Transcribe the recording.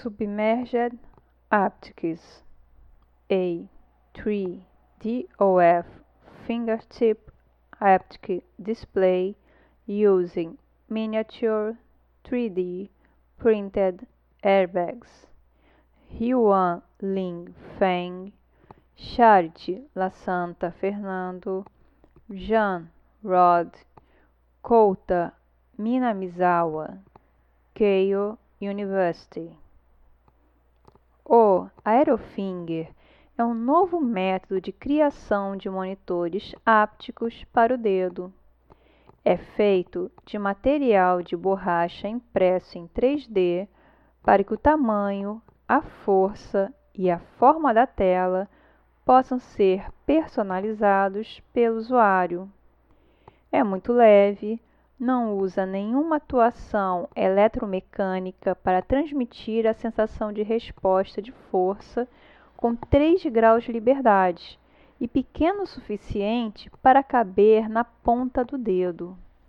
Submerged Optics, a 3DOF fingertip haptic display using miniature 3D printed airbags. Yuan Lin Feng, Charity La Santa Fernando, Jean Rod, Kouta Minamizawa, Keio University. O Aerofinger é um novo método de criação de monitores ápticos para o dedo. É feito de material de borracha impresso em 3D para que o tamanho, a força e a forma da tela possam ser personalizados pelo usuário. É muito leve, não usa nenhuma atuação eletromecânica para transmitir a sensação de resposta de força com 3 graus de liberdade e pequeno o suficiente para caber na ponta do dedo.